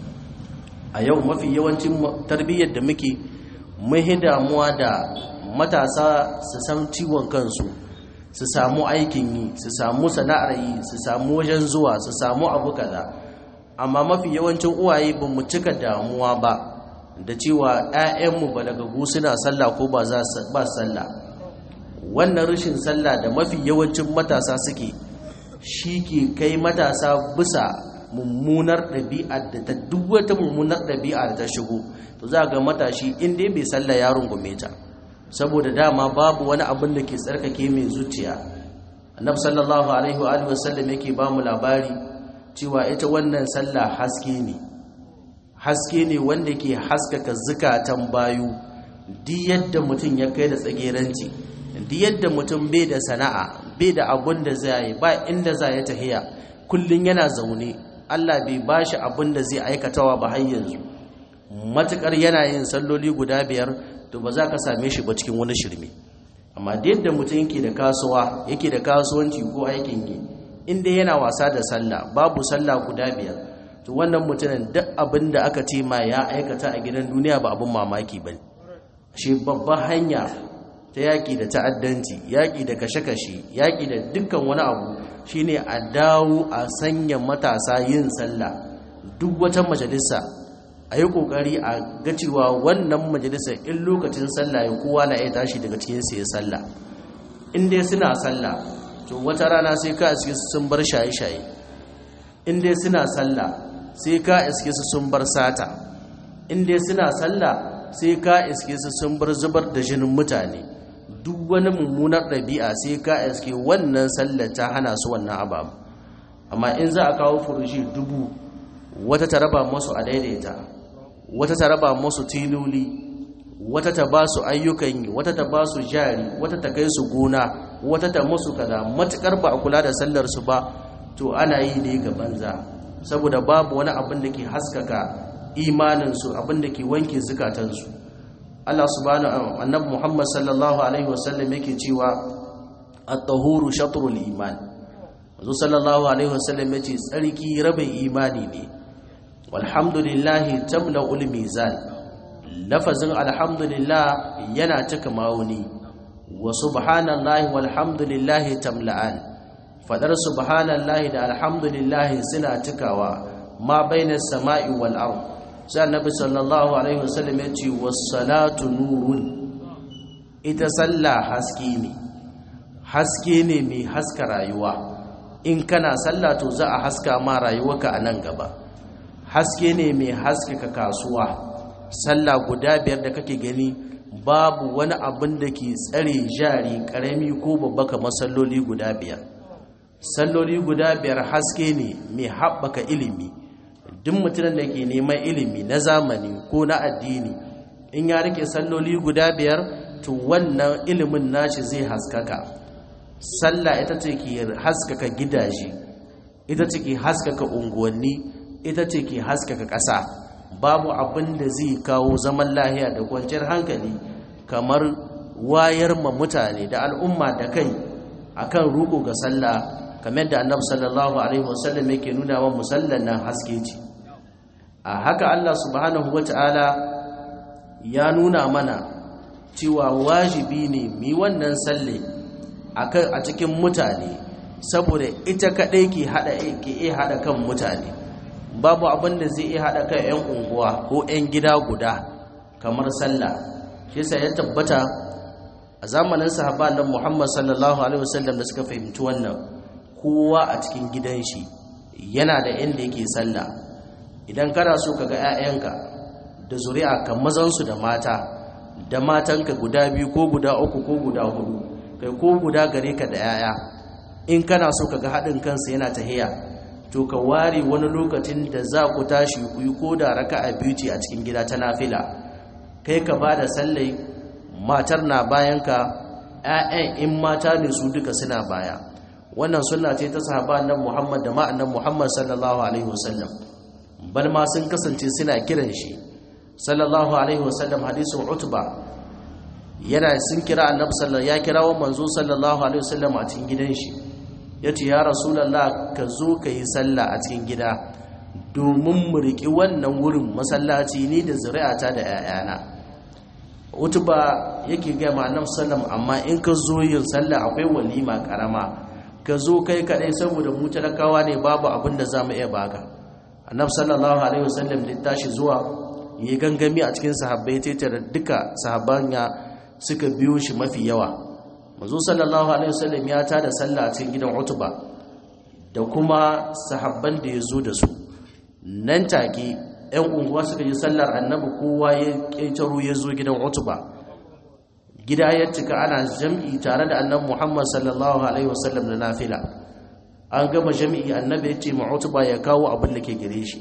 A yau mafi yawancin tarbiyyar da muke muhi damuwa da matasa su san ciwon kansu, su samu aikin yi, su samu sana'ar yi, su samu wajen zuwa, su samu abu kaza. Amma mafi yawancin uwaye ba mu cika damuwa ba da cewa 'ya'yanmu balagagu suna sallah ko ba za ba sallah. Wannan rashin sallah da mafi yawancin matasa suke, shi ke kai matasa bisa mummunar ɗabi'a da ta duk wata mummunar ɗabi'a da ta shigo. To za ga matashi in dai bai sallah ya rungume ta, saboda dama babu wani abin da ke tsarkake mai zuciya. Annabi sallallahu alaihi wa alihi wasallam yake ba mu labari cewa ita wannan sallah haske ne, haske ne wanda ke haskaka zukatan bayu. Duk yadda mutum ya kai da tsageranci, duk yadda mutum bai da sana'a, bai da abun da zai yi, ba inda za ya tahiya, kullun yana zaune, Allah bai bashi abun da zai aikatawa ba har yanzu. Matukar yana yin salloli guda biyar, to ba za ka same shi ba cikin wani shirme. Amma da yadda mutum yake da kasuwa, yake da kasuwanci ko aikin yi, inda yana wasa da sallah, babu sallah guda biyar, to wannan mutumin duk abin da aka ce ma ya aikata a gidan duniya ba abin mamaki bane. Shi babban hanya ta yaƙi da ta'addanci, yaƙi da kashe-kashe, yaƙi da dukkan wani abu shine a dawo a sanya matasa yin sallah. Duk wata majalisa a yi ƙoƙari a ga cewa wannan majalisa in lokacin sallah ya kowa na iya tashi daga cikin sai sallah. In dai suna sallah, to wata rana sai ka iske su sun bar shaye-shaye. In dai suna sallah, sai ka iske su sun bar sata. In dai suna sallah, sai ka iske su sun bar zubar da jinin mutane. Duk wani mummunar ɗabi'a sai ka iske wannan sallar ta hana su wannan ababu. Amma in za a kawo furushi dubu, wata ta raba musu a daidaita, wata ta raba musu tiloli, wata ta ba su ayyukan yi, wata ta ba su jari, wata ta kai su gona, wata ta musu kaza, matukar ba a kula da sallar su ba, to ana yi ne ga banza, saboda babu wani abin da ke haskaka imaninsu, abin da ke wanke zukatansu. Allah subhanahu annabi Muhammad sallallahu alaihi wasallam yake cewa at-tahuru shatrul iman. Manzo sallallahu alaihi wasallam yace tsarki rabin imani ne. Walhamdulillah tamla'ul mizan. Lafazin alhamdulillah yana cika ma'auni. Wa subhanallahi walhamdulillah tamla'an. Fadar subhanallahi da alhamdulillah suna cikawa ma bainas sama'i wal ard. Sai annabi sallallahu alaihi wasallam ya ce was-salatu nurun, ita sallah haske ne, haske ne mai haska rayuwa. In kana sallah to za a haska ma rayuwarka a nan gaba. Haske ne mai haskaka kasuwa. Sallah guda biyar da kake gani, babu wani abin da ke tsare jari karami ko babba kamar salloli guda biyar. Salloli guda biyar haske ne mai haɓaka ilimi. Duk mutumin da ke neman ilimi na zamani ko na addini, in ya rike salloli guda biyar, to wannan ilimin nashi zai haskaka. sallah ita ce ke haskaka gidaje, ita ce ke haskaka unguwanni, ita ce ke haskaka ƙasa. Babu abin da zai kawo zaman lahiya da kwanciyar hankali kamar wayar ma mutane da al'umma da kai akan ruko ga sallah, kamar da annabi sallallahu alaihi wasallam yake nuna wa musallan nan haske ce. A haka Allah subhanahu wata'ala ya nuna mana cewa wajibi ne mu yi wannan salle a cikin mutane, saboda ita kaɗai ke hada ke iya hada kan mutane. Babu abin da zai iya hada kan 'yan unguwa ko 'yan gida guda kamar sallah. Shi yasa ya tabbata a zamanin sahaba nan Muhammad sallallahu alaihi wasallam da suka fahimci wannan, kowa a cikin gidan shi yana da inda yake sallah. Idan kana so kaga 'ya'yanka da zuri'a kan mazan su da mata, da matanka guda biyu ko guda uku ko guda hudu, kai ko guda gare ka da 'ya'ya, in kana so kaga haɗin kansa yana tahiya, to ka ware wani lokacin da za ku tashi ku yi ko da raka'a biyu ce a cikin gida ta nafila. Kai ka ba da sallai, matar na bayanka, 'ya'yan in mata ne su duka suna baya. Wannan sunna ce ta sahaba annabi Muhammad da ma'annabi Muhammad sallallahu alaihi wasallam. Bal ma sun kasance suna kiran shi sallallahu alaihi wasallam. Hadisin Utba yana sun kira annabi sallallahu ya kirawo manzo sallallahu alaihi wasallam a cikin gidan shi, yace ya rasulullah ka zo ka yi sallah a cikin gida domin mu riki wannan wurin masallaci ni da zuri'ata da 'ya'yana. Utba yake ga annabi sallallahu, amma in ka zo yin sallah akwai walima karama, ka zo kai kadai saboda mu talakawa ne, babu abin da zamu iya baka. Annabi sallallahu alaihi wasallam da tashi zuwa yi gangami a cikin sahabbai, tattara duka sahabban ya suka biyo shi mafi yawa. Manzo sallallahu alaihi wasallam ya tada sallah a cikin gidan Utba da kuma sahabban da ya zo da su. Nan take ɗan unguwa suka yi sallar annabi, kowa ya ƙetaro ya zo gidan Utba. Gida ya cika ana jam'i tare da annabi Muhammad sallallahu alaihi wasallam na nafila. An gama jami'i, annabi ya ce ma Utba ya kawo abin da ke gare shi.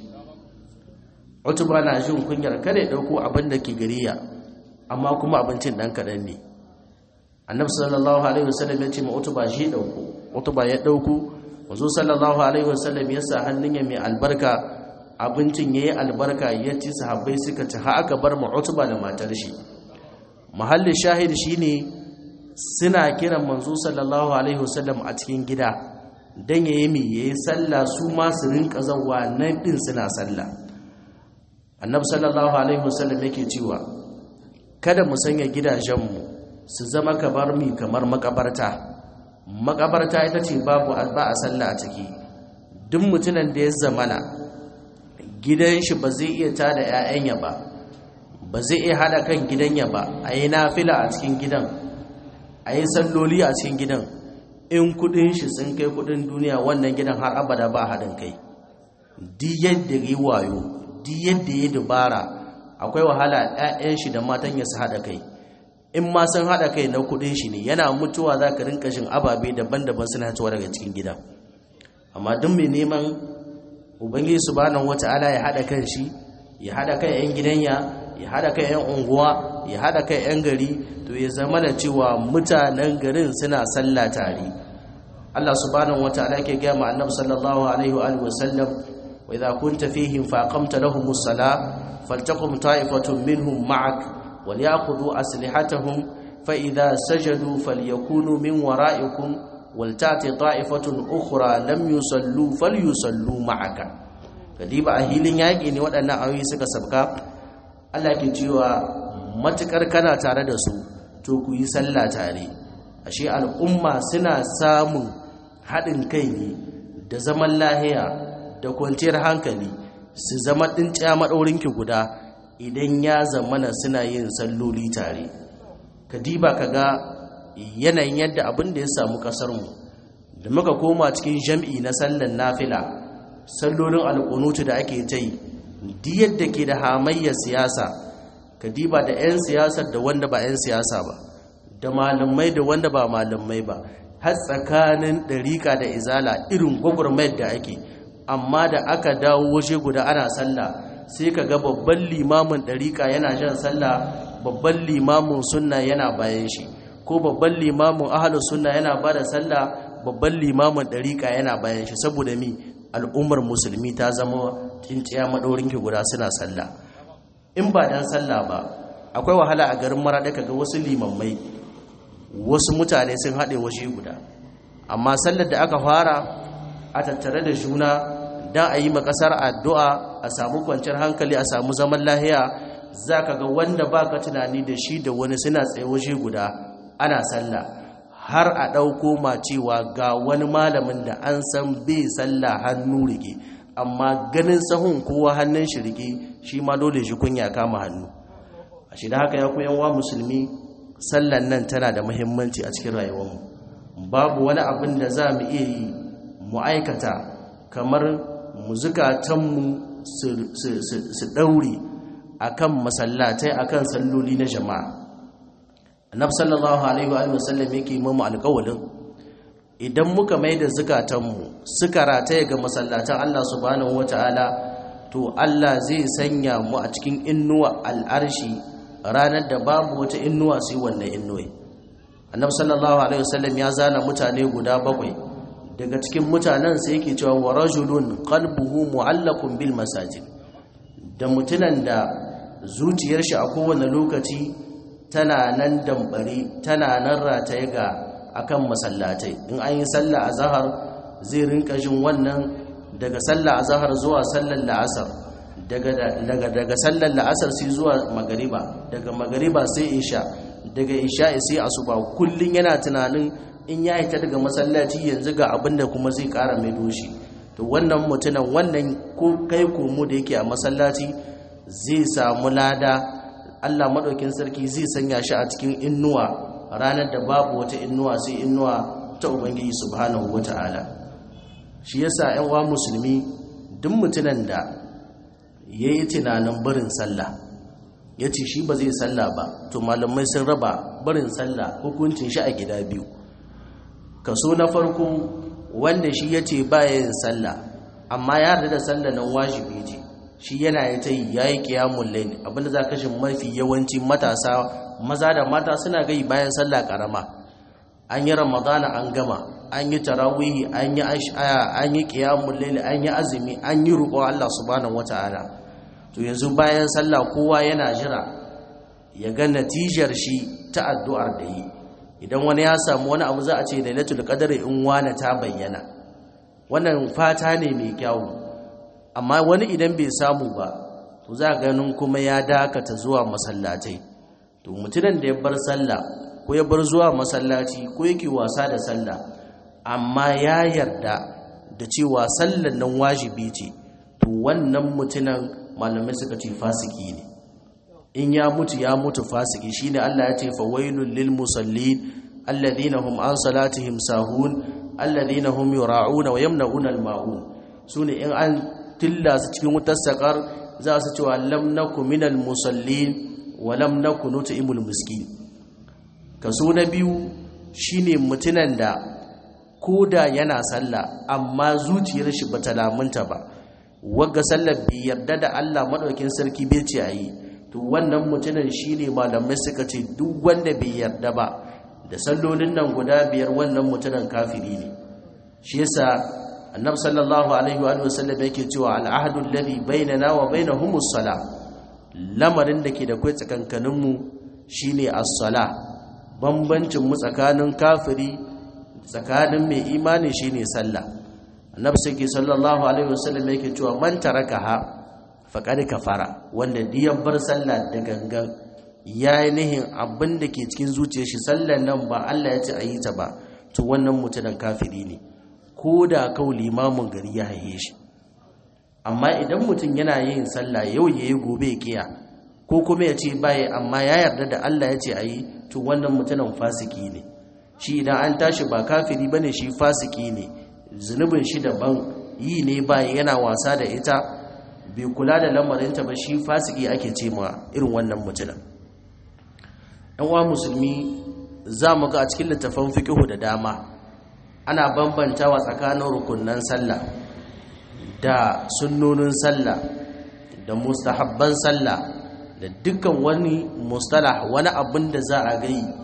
Utba na jin kunyar kada ya dauko abin da ke gare ya, amma kuma abincin dan kadan ne. Annabi sallallahu alaihi wasallam ya ce ma Utba shi dauko. Utba ya dauko. Manzo sallallahu alaihi wasallam ya sa hannun ya mai albarka, abincin yayi albarka, ya ci, sahabbai suka ci, har aka bar ma Utba da matar shi. Mahallin shahid shine suna kiran manzo sallallahu alaihi wasallam a cikin gida dan yayi mi yayi sallah, su ma su rinka zawa nan din suna sallah. Annabi sallallahu alaihi wasallam yake cewa kada mu sanya gidajenmu su zama kamar mi kamar makabarta. Makabarta ita ce babu ba a sallah a ciki. Duk mutumin da ya zamana gidan shi ba zai iya tada ƴaƴanya ba, ba zai iya hada kan gidanya ba, ayi nafila a cikin gidan, ayi salloli a cikin gidan, in kudin shi sun kai kudin duniya, wannan gidan har abada ba hadin kai. Di yadda yi wayo, di yadda yi dubara, akwai wahala ƴaƴan shi da matan ya su hada kai. In ma sun hada kai na kudin shi ne, yana mutuwa za ka rinka shin ababe daban-daban suna fitowa daga cikin gidan. Amma duk mai neman ubangiji subhanahu wata'ala ya hada kan shi, ya hada kan ƴan gidanya, ya hada kan ƴan unguwa, ya hada kan ƴan gari, to ya zama da cewa mutanen garin suna sallah tare. Allah subhanahu wata'ala yake ga ma annabi sallallahu alaihi wa alihi wasallam, wa idha kunta fihim faqamta lahumus salah faltaqum ta'ifatun minhum ma'ak وليأخذوا أسلحتهم فإذا سجدوا فليكونوا من ورائكم ولتأتي طائفة أخرى لم يصلوا فليصلوا معك. kadiba a hilin yaƙi ne waɗannan ayoyi suka sabka. Allah ke cewa matukar kana tare da su to ku yi sallah tare. Ashe al'umma suna samun haɗin kai ne da zaman lahiya da kwanciyar hankali, su zama ɗinciya maɗaurinki guda idan ya zamana suna yin salloli tare. Kadiba kaga yanayin yadda abin da ya samu ƙasarmu da muka koma cikin jam'i na sallan nafila, sallolin alƙunutu da ake ta yi, di yadda ke da hamayyar siyasa, kadiba da 'yan siyasar da wanda ba 'yan siyasa ba, da malamai da wanda ba malamai ba, har tsakanin ɗariƙa da izala irin gwagwarmayar da ake. Amma da aka dawo waje guda ana sallah, sai ka ga babban limamin ɗariƙa yana jan sallah, babban limamin sunna yana bayan shi. ko babban limamin ahlus sunna yana bada sallah babban limamin dariqa yana bayan shi, saboda mi al'ummar musulmi ta zama tsinciya madaurin ki guda suna sallah. In ba dan sallah ba akwai wahala a garin Maradi kaga wasu limammai wasu mutane sun haɗe waje guda, amma sallar da aka fara a tattare da juna dan a yi makasar addu'a a samu kwanciyar hankali a samu zaman lahiya, za ka ga wanda ba ka tunani da shi da wani suna tsaye waje guda ana sallah, har a ɗauko ma cewa ga wani malamin da an san bai sallah hannu rike, amma ganin sahun kowa hannun shi rike shi ma dole shi kunya kama hannu. A shi da haka ya koyan wa musulmi, sallan nan tana da muhimmanci a cikin rayuwarmu. Babu wani abin da za mu iya yi mu aikata kamar mu zukatanmu su ɗaure akan masallatai akan salloli na jama'a. Annabi sallallahu alaihi wa sallam yake mu alƙawalin idan muka maida zukatanmu suka rataye ga masallatan Allah subhanahu wataala, to Allah zai sanya mu a cikin innuwa al'arshi ranar da babu wata innuwa sai wannan innuwai. Annabi sallallahu alaihi wa sallam ya zana mutane guda bakwai, daga cikin mutanen sai yake cewa wa rajulun qalbuhu mu'allaqun bil masajid, da mutunan da zuciyar shi a kowane lokaci tana nan dambare tana nan rataye ga akan masallatai. In an yi sallah azhar zai rinka jin wannan, daga sallah azhar zuwa sallar la'asar, daga daga daga sallar la'asar sai zuwa magariba, daga magariba sai isha, daga isha sai asuba. Kullun yana tunanin in ya hita daga masallaci yanzu ga abinda kuma zai kara mai doshi. To wannan mutunan wannan ko kai komo da yake a masallaci zai samu lada, Allah madaukin sarki zai sanya shi a cikin innuwa ranar da babu wata innuwa sai innuwa ta Ubangiji subhanahu wataala. Shi yasa ƴan uwa musulmi, duk mutunan da yayi tunanin barin sallah yace shi ba zai sallah ba, to malamai sun raba barin sallah hukuncin shi a gida biyu. Kaso na farko wanda shi yace baya yin sallah amma ya yarda da sallah nan wajibi ce, shi yana yi ta yi yayi qiyamul layl, abinda za ka shi mafi yawanci matasa maza da mata suna gai bayan sallah karama. An yi ramadana an gama, an yi tarawihi, an yi ashaya, an yi qiyamul layl, an yi azumi, an yi roƙo Allah subhanahu wataala. To yanzu bayan sallah kowa yana jira ya ga natijar shi ta addu'ar da yi. Idan wani ya samu wani abu za a ce lailatul qadri in wani ta bayyana, wannan fata ne mai kyau. Amma wani idan bai samu ba, to za ganin kuma ya dakata zuwa masallatai. To mutumin da ya bar sallah ko ya bar zuwa masallaci ko yake wasa da sallah, amma ya yarda da cewa sallan nan wajibi ce, to wannan mutumin malamai suka ce fasiki ne. In ya mutu ya mutu fasiki. Shine Allah ya ce fawailul lil musallin alladhina hum an salatihim sahun alladhina hum yura'una wa yamna'una al ma'un. Sune in an tilla su cikin wutar sakar za su cewa lam naku minal musallin wa lam naku nut'imul miskin. Kaso na biyu shine mutunan da koda yana sallah amma zuciyar shi bata lamunta ba, wagga sallar bai yarda da Allah madaukin sarki bai ce ayi, to wannan mutunan shine malamai suka ce duk wanda bai yarda ba da sallolin nan guda biyar, wannan mutunan kafiri ne. Shi yasa annabi sallallahu alaihi wa sallam yake cewa al'ahdu alladhi bainana wa bainahumus salah, lamarin da ke da kai tsakankanin mu shine as-salah. Bambancin mu tsakanin kafiri tsakanin mai imani shine sallah. Annabi sallallahu alaihi wa sallam yake cewa man tarakaha faqad kafara, wanda diyan bar sallah da gangan yayi nihin abin da ke cikin zuciyar shi sallan nan ba Allah ya ce ayi ta ba, to wannan mutumin kafiri ne, ko da kau limamin gari ya haihe shi. Amma idan mutum yana yin sallah yau yayi gobe ya kiya, ko kuma ya ce baya amma ya yarda da Allah ya ce ayi, to wannan mutumin fasiki ne. Shi idan an tashi ba kafiri bane, shi fasiki ne, zunubin shi daban, yi ne baya yana wasa da ita, bai kula da lamarinta ba, shi fasiki ake ce ma irin wannan mutumin. Ɗan uwa musulmi, za mu ga a cikin littafan fiqh da dama ana bambantawa tsakanin rukunnan sallah da sunnonin sallah da mustahabban sallah da dukkan wani mustalah, wani abin da za a gai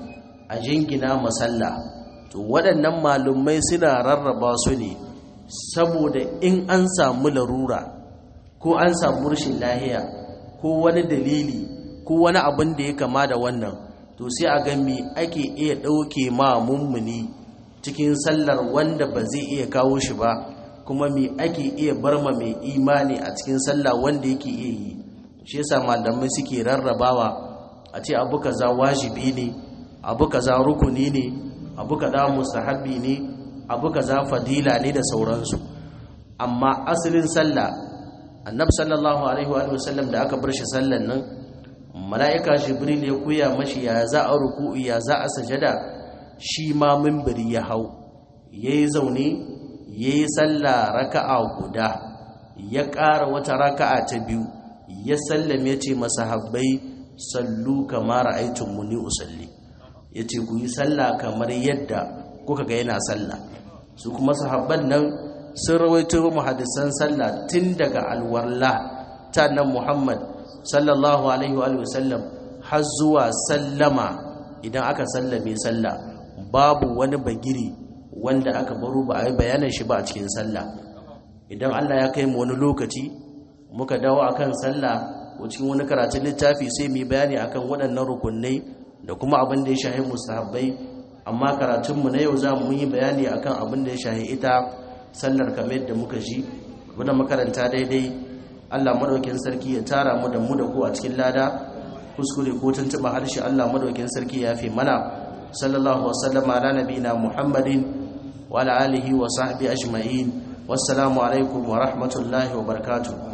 a jingina masalla. To waɗannan malumai suna rarraba su ne saboda in an samu larura ko an samu rashin lahiya ko wani dalili ko wani abin da ya kama da wannan, to sai a ga me ake iya ɗauke ma mummuni cikin sallar wanda ba zai iya kawo shi ba, kuma me ake iya barma mai imani a cikin sallah wanda yake iya yi. Shi yasa malamai suke rarrabawa a ce abu kaza wajibi ne, abu kaza rukuni ne, abu kaza mustahabbi ne, abu kaza fadila ne da sauransu. Amma asalin sallah, annabi sallallahu alaihi wa sallam da aka bar shi sallan nan, mala'ika jibril ya koya mashi ya za a ruku'u ya za a sajada, shi ma minbari ya hau yayi zaune yayi sallah raka'a guda, ya ƙara wata raka'a ta biyu, ya sallame ya ce masahabbai sallu kama ra'aytumuni usalli, yace ku yi sallah kamar yadda kuka ga yana sallah. Su kuma sahabban nan sun rawaito muhaddisan sallah tun daga alwarla ta nan Muhammad sallallahu alaihi wa sallam har zuwa sallama. Idan aka sallame sallah babu wani bagiri wanda aka baro ba a yi bayanin shi ba a cikin sallah. Idan Allah ya kai mu wani lokaci muka dawo akan sallah ko cikin wani karatun littafi sai mu bayani akan waɗannan rukunai da kuma abin da ya shahi mustahabbai. Amma karatunmu na yau za mu yi bayani akan abin da ya shahi ita sallar kamar yadda muka ji. Muna makaranta daidai Allah madaukakin sarki ya tara mu da mu da ku a cikin lada, kuskure ko tuntuba harshe Allah madaukakin sarki ya fi mana. Sallallahu wa sallama ala nabiyina Muhammadin wa ala alihi wa sahbihi ajma'in. Wassalamu alaikum wa rahmatullahi wa barakatuh.